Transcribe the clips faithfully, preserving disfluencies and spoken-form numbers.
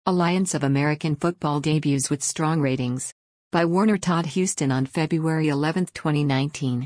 Alliance of American Football debuts with strong ratings. By Warner Todd Huston on February eleventh, twenty nineteen.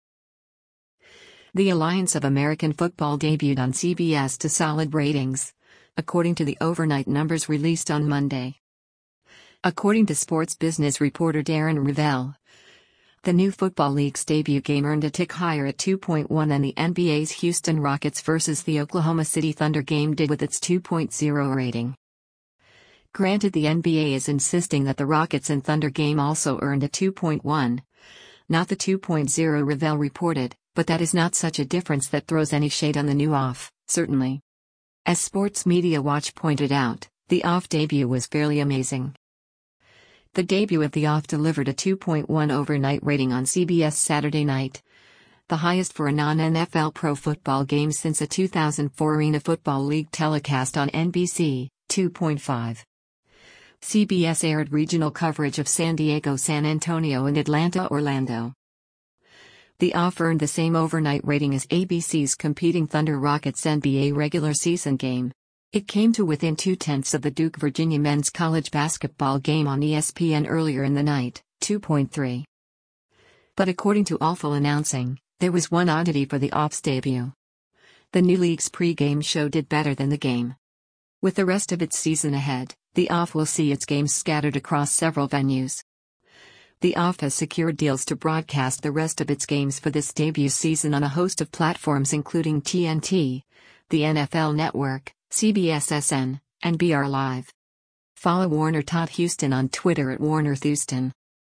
The Alliance of American Football debuted on C B S to solid ratings, according to the overnight numbers released on Monday. According to sports business reporter Darren Rovell, the new Football League's debut game earned a tick higher at two point one than the N B A's Houston Rockets versus the Oklahoma City Thunder game did with its two point oh rating. Granted, the N B A is insisting that the Rockets and Thunder game also earned a two point one, not the two point oh Rovell reported, but that is not such a difference that throws any shade on the new off, certainly. As Sports Media Watch pointed out, the off debut was fairly amazing. The debut of the off delivered a two point one overnight rating on C B S Saturday night, the highest for a non-N F L pro football game since a two thousand four Arena Football League telecast on N B C, two point five. C B S aired regional coverage of San Diego, San Antonio, and Atlanta, Orlando. The off earned the same overnight rating as A B C's competing Thunder Rockets N B A regular season game. It came to within two-tenths of the Duke Virginia men's college basketball game on E S P N earlier in the night, two point three. But according to Awful Announcing, there was one oddity for the off's debut. The new league's pre-game show did better than the game. With the rest of its season ahead, the off will see its games scattered across several venues. The off has secured deals to broadcast the rest of its games for this debut season on a host of platforms including T N T, the N F L Network, C B S S N, and B R Live. Follow Warner Todd Huston on Twitter at Warner Thuston.